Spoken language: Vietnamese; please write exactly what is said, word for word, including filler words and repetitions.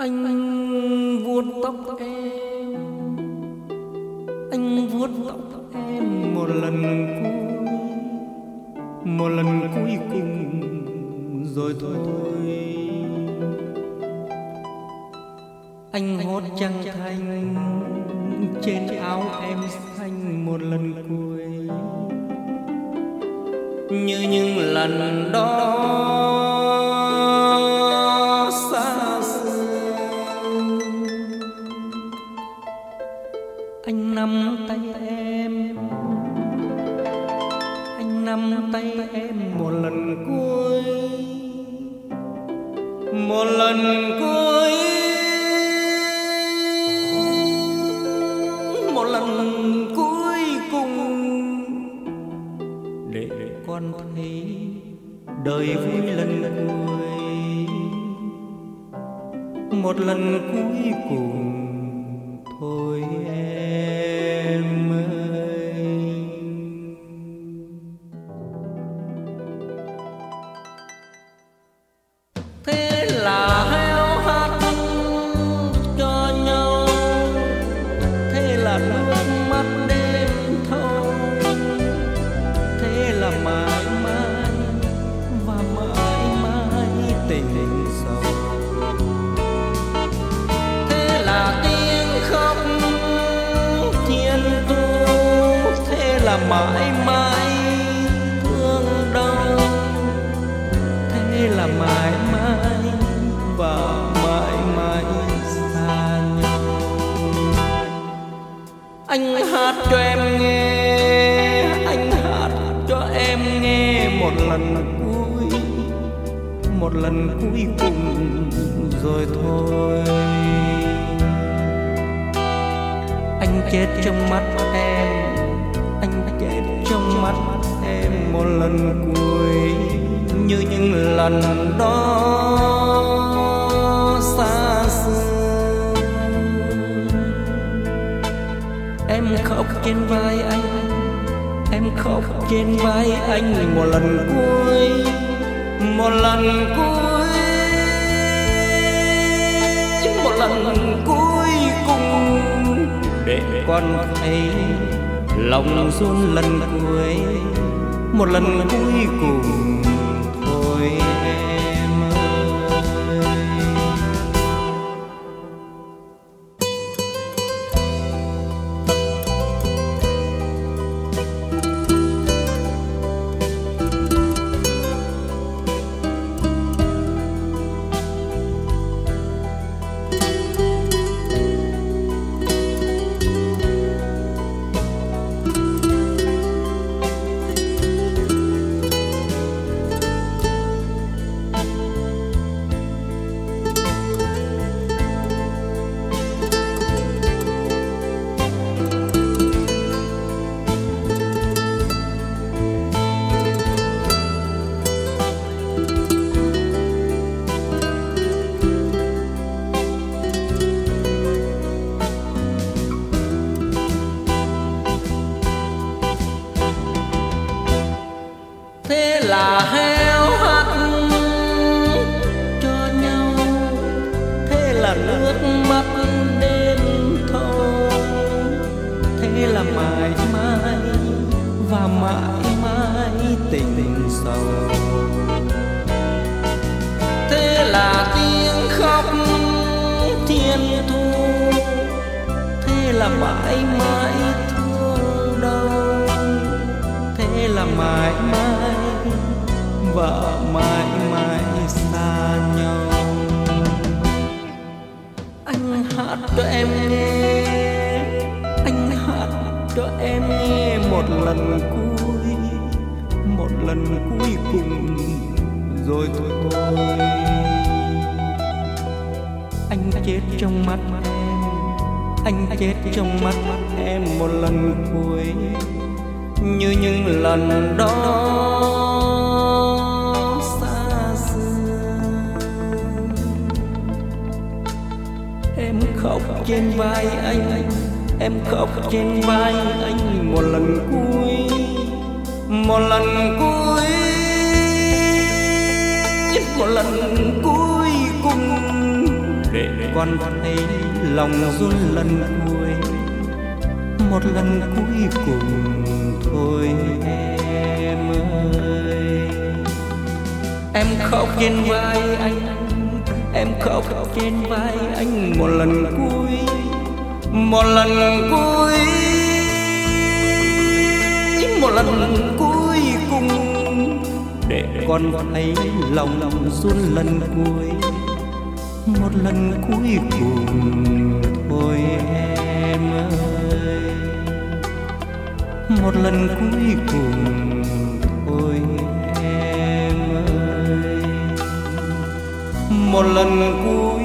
Anh vuốt tóc em, anh vuốt tóc em một lần cuối, một lần cuối cùng rồi thôi. Anh hốt trăng thanh trên áo em xanh một lần cuối, như những lần đó xa xưa. Anh nắm tay em, anh nắm tay em một lần cuối, một lần cuối, một lần cuối cùng, để con thấy đời vui lần cuối, một lần cuối cùng thôi em ơi. Thế là heo hát cho nhau, thế là nước mắt đêm thâu, thế là mãi mãi và mãi mãi tình sầu. Thế là tiếng khóc thiên tu, thế là mãi mãi thương đau, thế là mãi mãi và mãi mãi xa nhau. Anh hát cho em nghe, anh hát cho em nghe một lần cuối, một lần cuối cùng rồi thôi. Anh chết trong mắt em, anh chết trong mắt em một lần cuối, như những lần đó xa xưa. Em khóc trên vai anh, em khóc trên vai anh một lần cuối, một lần cuối, một lần cuối cùng, để con thấy lòng run lần cuối, một lần cuối cùng thôi em ơi. Thế là heo hát cho nhau, thế là nước mắt đêm thâu, thế là mãi mãi và mãi mãi tình sầu. Thế là tiếng khóc thiên thu, thế là mãi mãi thương đau, thế là mãi mãi và mãi mãi xa nhau. Anh hát cho em nghe, anh hát cho em nghe một lần cuối, một lần cuối cùng rồi thôi. Anh chết trong mắt em, anh chết trong mắt em một lần cuối, như những lần đó xa xưa. Em khóc trên vai anh, em khóc trên vai anh một lần cuối, một lần cuối, một lần cuối cùng, để để con thấy lòng run lần cuối, một lần cuối cùng thôi em ơi. Em khóc trên vai anh, em khóc trên vai anh một lần cuối, một lần cuối, một lần cuối cùng, để con thấy lòng run lần cuối, một lần cuối cùng thôi em ơi, một lần cuối cùng thôi em ơi, một lần cuối